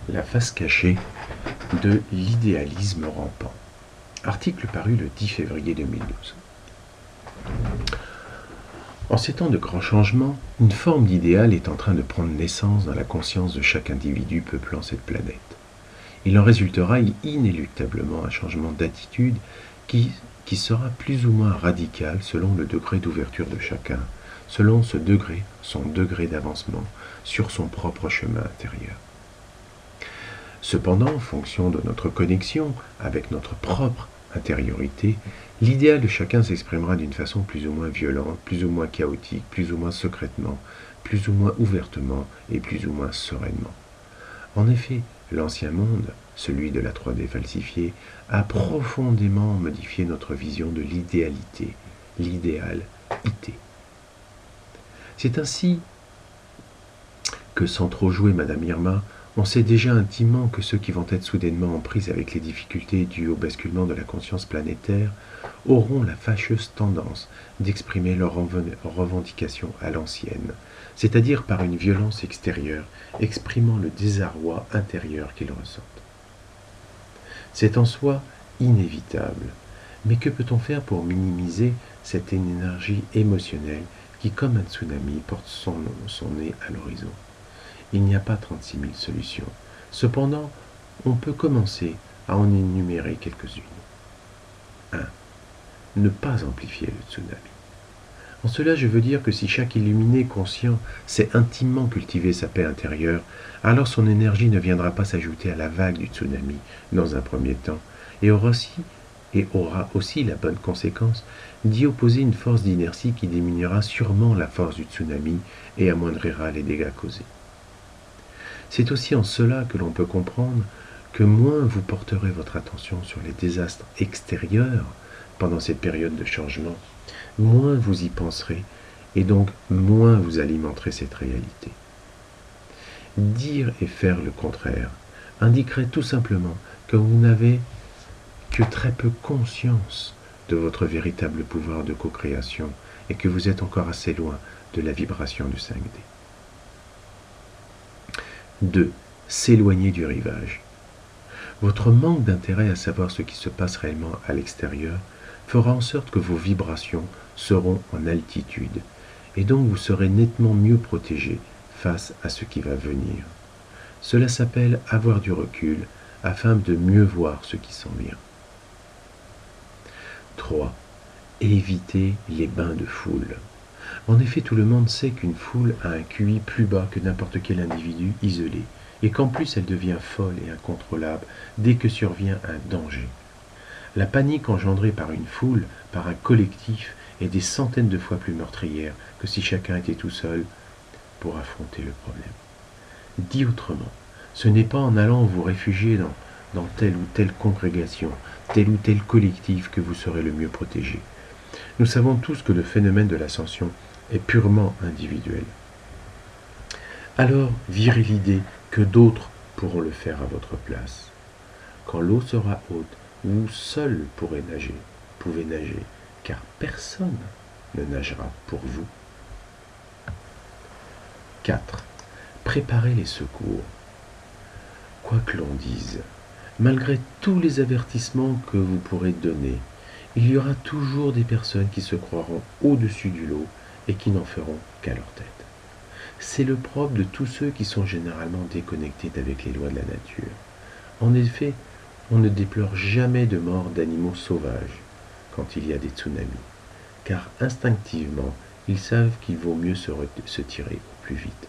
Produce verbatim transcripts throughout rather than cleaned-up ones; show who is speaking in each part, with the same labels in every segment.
Speaker 1: La face cachée de l'idéalisme rampant. Article paru le dix février deux mille douze. En ces temps de grands changements, une forme d'idéal est en train de prendre naissance dans la conscience de chaque individu peuplant cette planète. Il en résultera inéluctablement un changement d'attitude qui, qui sera plus ou moins radical selon le degré d'ouverture de chacun, selon ce degré, son degré d'avancement sur son propre chemin intérieur. Cependant, en fonction de notre connexion avec notre propre intériorité, l'idéal de chacun s'exprimera d'une façon plus ou moins violente, plus ou moins chaotique, plus ou moins secrètement, plus ou moins ouvertement et plus ou moins sereinement. En effet, l'ancien monde, celui de la trois D falsifiée, a profondément modifié notre vision de l'idéalité, l'idéal I T. C'est ainsi que, sans trop jouer Madame Irma, on sait déjà intimement que ceux qui vont être soudainement en prise avec les difficultés dues au basculement de la conscience planétaire auront la fâcheuse tendance d'exprimer leurs revendications à l'ancienne, c'est-à-dire par une violence extérieure exprimant le désarroi intérieur qu'ils ressentent. C'est en soi inévitable, mais que peut-on faire pour minimiser cette énergie émotionnelle qui, comme un tsunami, porte son, son nez à l'horizon? Il n'y a pas trente-six mille solutions. Cependant, on peut commencer à en énumérer quelques-unes. un. Ne pas amplifier le tsunami. En cela, je veux dire que si chaque illuminé conscient sait intimement cultiver sa paix intérieure, alors son énergie ne viendra pas s'ajouter à la vague du tsunami dans un premier temps, et aura aussi, et aura aussi la bonne conséquence d'y opposer une force d'inertie qui diminuera sûrement la force du tsunami et amoindrira les dégâts causés. C'est aussi en cela que l'on peut comprendre que moins vous porterez votre attention sur les désastres extérieurs pendant cette période de changement, moins vous y penserez et donc moins vous alimenterez cette réalité. Dire et faire le contraire indiquerait tout simplement que vous n'avez que très peu conscience de votre véritable pouvoir de co-création et que vous êtes encore assez loin de la vibration du cinq D. deux. S'éloigner du rivage. Votre manque d'intérêt à savoir ce qui se passe réellement à l'extérieur fera en sorte que vos vibrations seront en altitude et donc vous serez nettement mieux protégé face à ce qui va venir. Cela s'appelle avoir du recul afin de mieux voir ce qui s'en vient. trois. Éviter les bains de foule. En effet, tout le monde sait qu'une foule a un Q I plus bas que n'importe quel individu isolé, et qu'en plus elle devient folle et incontrôlable dès que survient un danger. La panique engendrée par une foule, par un collectif, est des centaines de fois plus meurtrière que si chacun était tout seul pour affronter le problème. Dit autrement, ce n'est pas en allant vous réfugier dans, dans telle ou telle congrégation, tel ou tel collectif que vous serez le mieux protégé. Nous savons tous que le phénomène de l'ascension est purement individuel. Alors, virez l'idée que d'autres pourront le faire à votre place. Quand l'eau sera haute, vous seul pourrez nager, pouvez nager, car personne ne nagera pour vous. quatre. Préparez les secours. Quoi que l'on dise, malgré tous les avertissements que vous pourrez donner, il y aura toujours des personnes qui se croiront au-dessus du lot et qui n'en feront qu'à leur tête. C'est le propre de tous ceux qui sont généralement déconnectés avec les lois de la nature. En effet, on ne déplore jamais de mort d'animaux sauvages quand il y a des tsunamis, car instinctivement, ils savent qu'il vaut mieux se, se tirer au plus vite.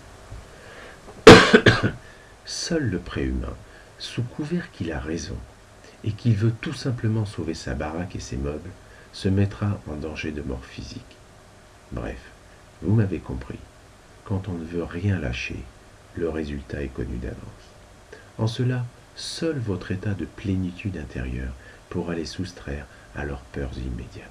Speaker 1: Seul le préhumain, sous couvert qu'il a raison, et qu'il veut tout simplement sauver sa baraque et ses meubles, se mettra en danger de mort physique. Bref, vous m'avez compris, quand on ne veut rien lâcher, le résultat est connu d'avance. En cela, seul votre état de plénitude intérieure pourra les soustraire à leurs peurs immédiates.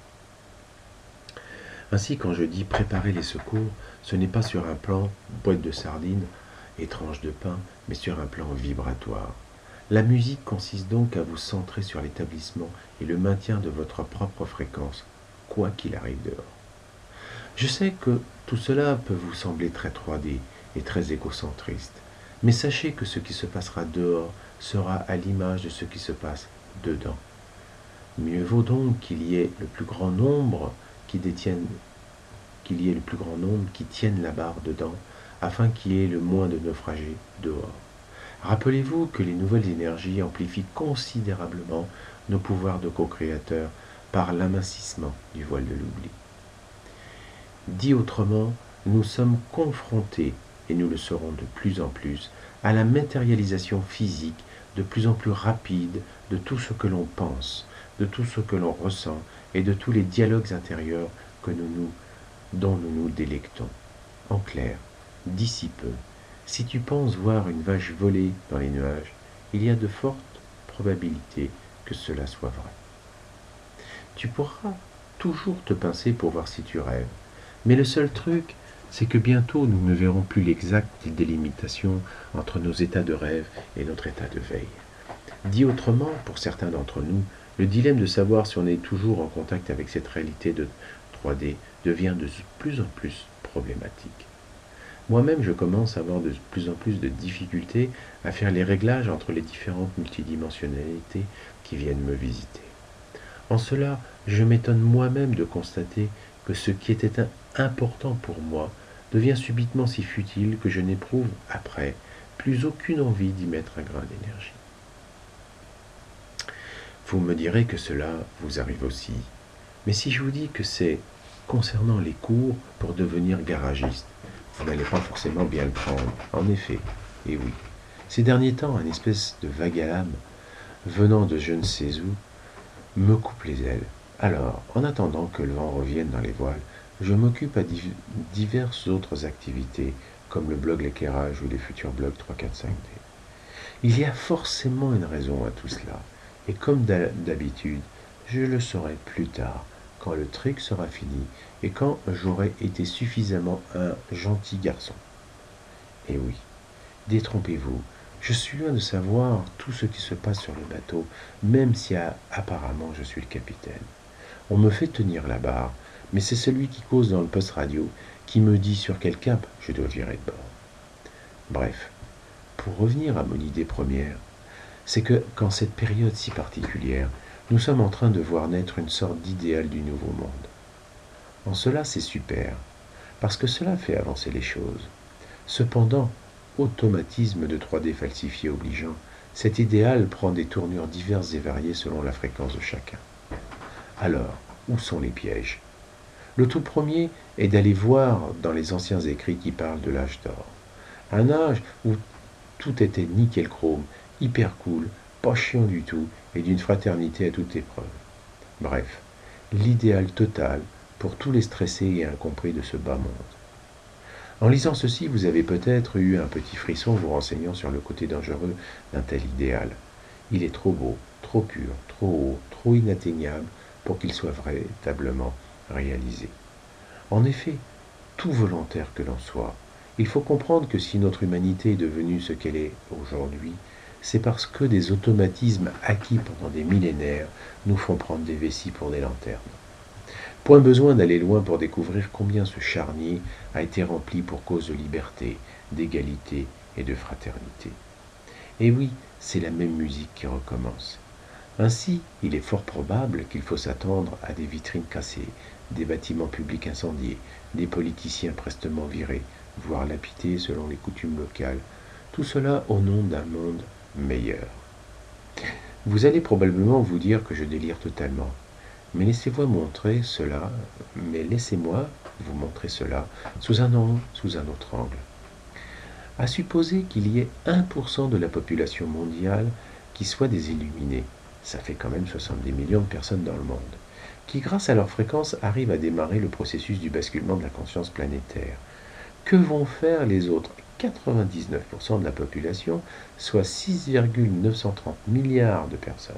Speaker 1: Ainsi, quand je dis préparer les secours, ce n'est pas sur un plan boîte de sardines et tranche de pain, mais sur un plan vibratoire. La musique consiste donc à vous centrer sur l'établissement et le maintien de votre propre fréquence, quoi qu'il arrive dehors. Je sais que tout cela peut vous sembler très trois D et très égocentriste, Mais sachez que ce qui se passera dehors sera à l'image de ce qui se passe dedans. Mieux vaut donc qu'il y ait le plus grand nombre qui détiennent, qu'il y ait le plus grand nombre qui tiennent la barre dedans, afin qu'il y ait le moins de naufragés dehors. Rappelez-vous que les nouvelles énergies amplifient considérablement nos pouvoirs de co-créateurs par l'amincissement du voile de l'oubli. Dit autrement, nous sommes confrontés, et nous le serons de plus en plus, à la matérialisation physique de plus en plus rapide de tout ce que l'on pense, de tout ce que l'on ressent et de tous les dialogues intérieurs que nous nous, dont nous nous délectons. En clair, d'ici peu, si tu penses voir une vache voler dans les nuages, il y a de fortes probabilités que cela soit vrai. Tu pourras toujours te pincer pour voir si tu rêves, mais le seul truc, c'est que bientôt nous ne verrons plus l'exacte délimitation entre nos états de rêve et notre état de veille. Dit autrement, pour certains d'entre nous, le dilemme de savoir si on est toujours en contact avec cette réalité de trois D devient de plus en plus problématique. Moi-même, je commence à avoir de plus en plus de difficultés à faire les réglages entre les différentes multidimensionnalités qui viennent me visiter. En cela, je m'étonne moi-même de constater que ce qui était important pour moi devient subitement si futile que je n'éprouve, après, plus aucune envie d'y mettre un grain d'énergie. Vous me direz que cela vous arrive aussi, mais si je vous dis que c'est concernant les cours pour devenir garagiste, vous n'allez pas forcément bien le prendre. En effet, et oui, ces derniers temps, un espèce de vague à l'âme, venant de je ne sais où, me coupe les ailes. Alors, en attendant que le vent revienne dans les voiles, je m'occupe à div- diverses autres activités, comme le blog l'éclairage ou les futurs blogs trois quatre cinq D. Il y a forcément une raison à tout cela, et comme d'habitude, je le saurai plus tard, quand le truc sera fini, et quand j'aurai été suffisamment un gentil garçon. Et oui, détrompez-vous, je suis loin de savoir tout ce qui se passe sur le bateau, même si à, apparemment je suis le capitaine. On me fait tenir la barre, mais c'est celui qui cause dans le poste radio qui me dit sur quel cap je dois virer de bord. Bref, pour revenir à mon idée première, c'est que, qu'en cette période si particulière, nous sommes en train de voir naître une sorte d'idéal du nouveau monde. En cela, c'est super, parce que cela fait avancer les choses. Cependant, automatisme de trois D falsifié obligeant, cet idéal prend des tournures diverses et variées selon la fréquence de chacun. Alors, où sont les pièges? Le tout premier est d'aller voir dans les anciens écrits qui parlent de l'âge d'or. Un âge où tout était nickel chrome, hyper cool, pas chiant du tout, et d'une fraternité à toute épreuve. Bref, l'idéal total pour tous les stressés et incompris de ce bas monde. En lisant ceci, vous avez peut-être eu un petit frisson vous renseignant sur le côté dangereux d'un tel idéal. Il est trop beau, trop pur, trop haut, trop inatteignable pour qu'il soit véritablement réalisé. En effet, tout volontaire que l'on soit, il faut comprendre que si notre humanité est devenue ce qu'elle est aujourd'hui, c'est parce que des automatismes acquis pendant des millénaires nous font prendre des vessies pour des lanternes. Point besoin d'aller loin pour découvrir combien ce charnier a été rempli pour cause de liberté, d'égalité et de fraternité. Et oui, c'est la même musique qui recommence. Ainsi, il est fort probable qu'il faut s'attendre à des vitrines cassées, des bâtiments publics incendiés, des politiciens prestement virés, voire lapidés selon les coutumes locales, tout cela au nom d'un monde meilleur. Vous allez probablement vous dire que je délire totalement, mais laissez-moi montrer cela, mais laissez-moi vous montrer cela sous un angle, sous un autre angle. À supposer qu'il y ait un pour cent de la population mondiale qui soit des illuminés, ça fait quand même soixante-dix millions de personnes dans le monde, qui grâce à leur fréquence arrivent à démarrer le processus du basculement de la conscience planétaire. Que vont faire les autres quatre-vingt-dix-neuf pour cent de la population, soit six virgule neuf cent trente milliards de personnes?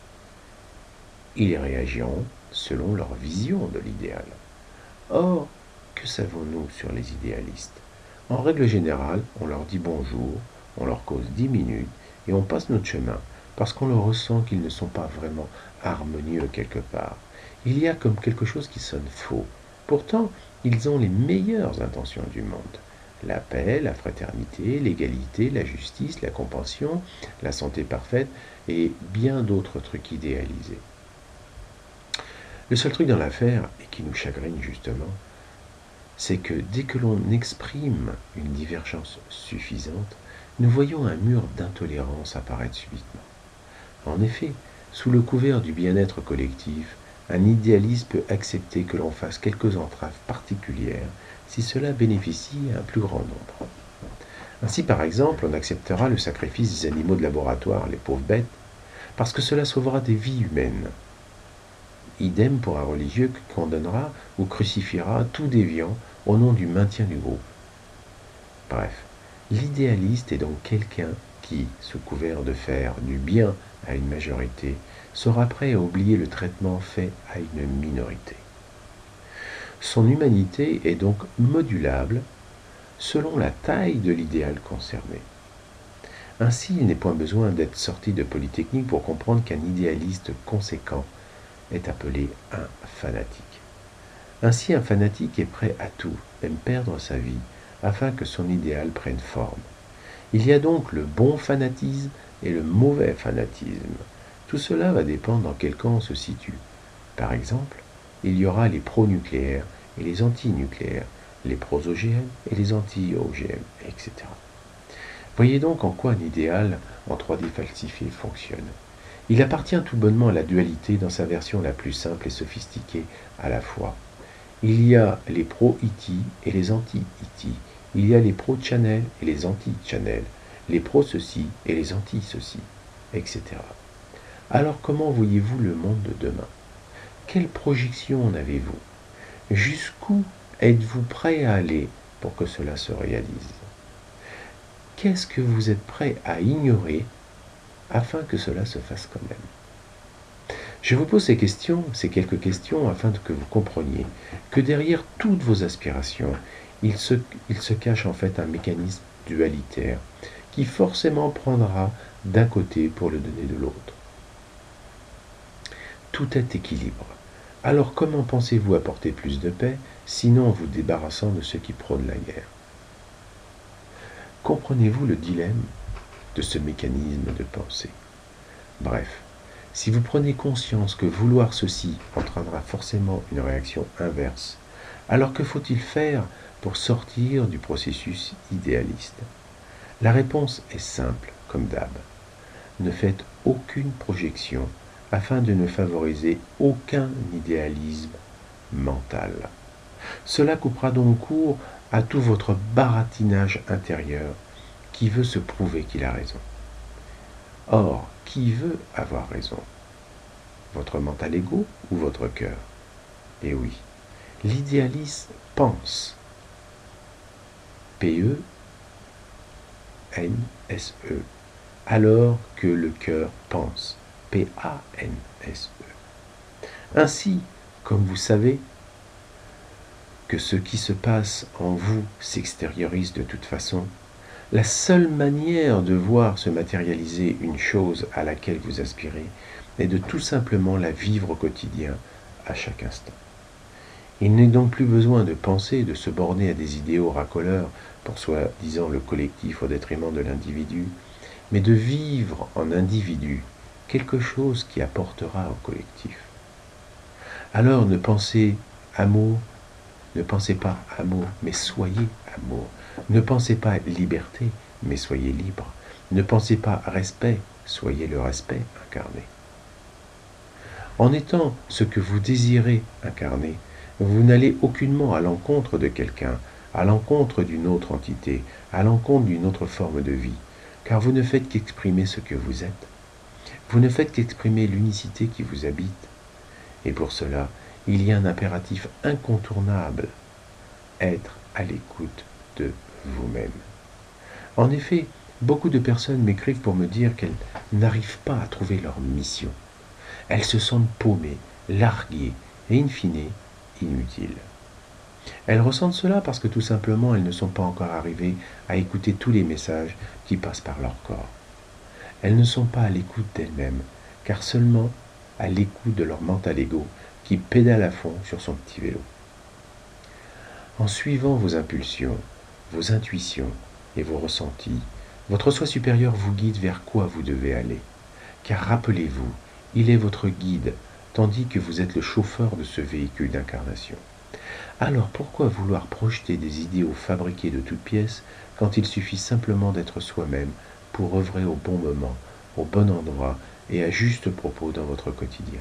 Speaker 1: Ils réagiront selon leur vision de l'idéal. Or, que savons-nous sur les idéalistes? En règle générale, on leur dit bonjour, on leur cause dix minutes et on passe notre chemin parce qu'on le ressent qu'ils ne sont pas vraiment harmonieux quelque part. Il y a comme quelque chose qui sonne faux. Pourtant, ils ont les meilleures intentions du monde. la paix, la fraternité, l'égalité, la justice, la compassion, la santé parfaite et bien d'autres trucs idéalisés. Le seul truc dans l'affaire, et qui nous chagrine justement, c'est que dès que l'on exprime une divergence suffisante, nous voyons un mur d'intolérance apparaître subitement. En effet, sous le couvert du bien-être collectif, un idéaliste peut accepter que l'on fasse quelques entraves particulières si cela bénéficie à un plus grand nombre. Ainsi, par exemple, on acceptera le sacrifice des animaux de laboratoire, les pauvres bêtes, parce que cela sauvera des vies humaines. Idem pour un religieux qui condamnera ou crucifiera tout déviant au nom du maintien du groupe. Bref, l'idéaliste est donc quelqu'un qui, sous couvert de faire du bien à une majorité, sera prêt à oublier le traitement fait à une minorité. Son humanité est donc modulable selon la taille de l'idéal concerné. Ainsi, il n'est point besoin d'être sorti de Polytechnique pour comprendre qu'un idéaliste conséquent est appelé un fanatique. Ainsi, un fanatique est prêt à tout, même perdre sa vie, afin que son idéal prenne forme. Il y a donc le bon fanatisme et le mauvais fanatisme. Tout cela va dépendre dans quel camp on se situe. Par exemple, il y aura les pro-nucléaires et les anti-nucléaires, les pros-O G M et les anti-O G M, et cetera. Voyez donc en quoi un idéal en trois D falsifié fonctionne. Il appartient tout bonnement à la dualité dans sa version la plus simple et sophistiquée à la fois. Il y a les pro-I T et les anti-I T. Il y a les pro-channel et les anti-channel, les pro-ceci et les anti-ceci, et cetera. Alors comment voyez-vous le monde de demain? Quelle projection en avez-vous? Jusqu'où êtes-vous prêt à aller pour que cela se réalise? Qu'est-ce que vous êtes prêt à ignorer afin que cela se fasse quand même? Je vous pose ces questions, ces quelques questions, afin que vous compreniez que derrière toutes vos aspirations, il se, il se cache en fait un mécanisme dualitaire qui forcément prendra d'un côté pour le donner de l'autre. Tout est équilibre. Alors comment pensez-vous apporter plus de paix, sinon en vous débarrassant de ceux qui prônent la guerre? Comprenez-vous le dilemme de ce mécanisme de pensée? Bref, si vous prenez conscience que vouloir ceci entraînera forcément une réaction inverse, alors que faut-il faire pour sortir du processus idéaliste? La réponse est simple, comme d'hab. Ne faites aucune projection afin de ne favoriser aucun idéalisme mental. Cela coupera donc court à tout votre baratinage intérieur qui veut se prouver qu'il a raison. Or, qui veut avoir raison? Votre mental ego ou votre cœur? Eh oui, l'idéaliste pense. P E N S E. Alors que le cœur pense. P A N S E. Ainsi, comme vous savez que ce qui se passe en vous s'extériorise de toute façon, la seule manière de voir se matérialiser une chose à laquelle vous aspirez est de tout simplement la vivre au quotidien, à chaque instant. Il n'est donc plus besoin de penser et de se borner à des idéaux racoleurs pour soi-disant le collectif au détriment de l'individu, mais de vivre en individu quelque chose qui apportera au collectif. Alors ne pensez amour, ne pensez pas amour, mais soyez amour. Ne pensez pas liberté, mais soyez libre. Ne pensez pas respect, soyez le respect incarné. En étant ce que vous désirez incarner, vous n'allez aucunement à l'encontre de quelqu'un, à l'encontre d'une autre entité, à l'encontre d'une autre forme de vie, car vous ne faites qu'exprimer ce que vous êtes. Vous ne faites qu'exprimer l'unicité qui vous habite. Et pour cela, il y a un impératif incontournable, être à l'écoute de vous-même. En effet, beaucoup de personnes m'écrivent pour me dire qu'elles n'arrivent pas à trouver leur mission. Elles se sentent paumées, larguées et in fine, inutiles. Elles ressentent cela parce que tout simplement elles ne sont pas encore arrivées à écouter tous les messages qui passent par leur corps. Elles ne sont pas à l'écoute d'elles-mêmes, car seulement à l'écoute de leur mental ego qui pédale à fond sur son petit vélo. En suivant vos impulsions, vos intuitions et vos ressentis, votre soi supérieur vous guide vers quoi vous devez aller. Car rappelez-vous, il est votre guide, tandis que vous êtes le chauffeur de ce véhicule d'incarnation. Alors pourquoi vouloir projeter des idéaux fabriqués de toutes pièces quand il suffit simplement d'être soi-même pour œuvrer au bon moment, au bon endroit et à juste propos dans votre quotidien?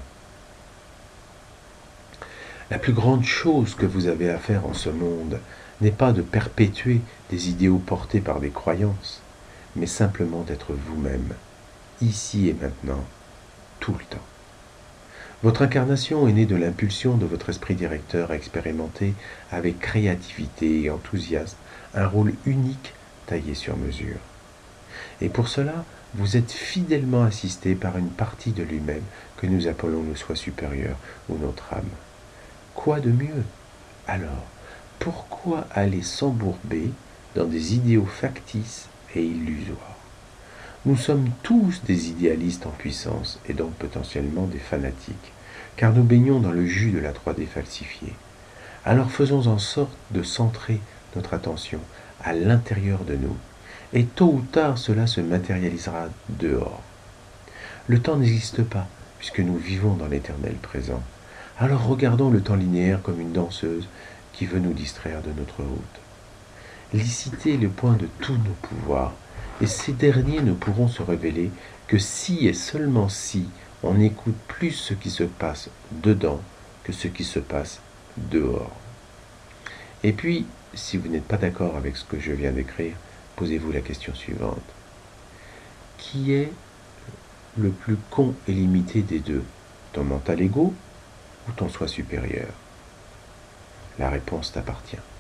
Speaker 1: La plus grande chose que vous avez à faire en ce monde n'est pas de perpétuer des idéaux portés par des croyances, mais simplement d'être vous-même, ici et maintenant, tout le temps. Votre incarnation est née de l'impulsion de votre esprit directeur à expérimenter avec créativité et enthousiasme un rôle unique taillé sur mesure. Et pour cela, vous êtes fidèlement assisté par une partie de lui-même que nous appelons le soi supérieur ou notre âme. Quoi de mieux? Alors, pourquoi aller s'embourber dans des idéaux factices et illusoires? Nous sommes tous des idéalistes en puissance et donc potentiellement des fanatiques, car nous baignons dans le jus de la trois D falsifiée. Alors faisons en sorte de centrer notre attention à l'intérieur de nous, et tôt ou tard cela se matérialisera dehors. Le temps n'existe pas, puisque nous vivons dans l'éternel présent. Alors regardons le temps linéaire comme une danseuse qui veut nous distraire de notre route. Liciter est le point de tous nos pouvoirs, et ces derniers ne pourront se révéler que si et seulement si on écoute plus ce qui se passe dedans que ce qui se passe dehors. Et puis, si vous n'êtes pas d'accord avec ce que je viens d'écrire, posez-vous la question suivante. Qui est le plus con et limité des deux, ton mental égo ou ton soi supérieur? La réponse t'appartient.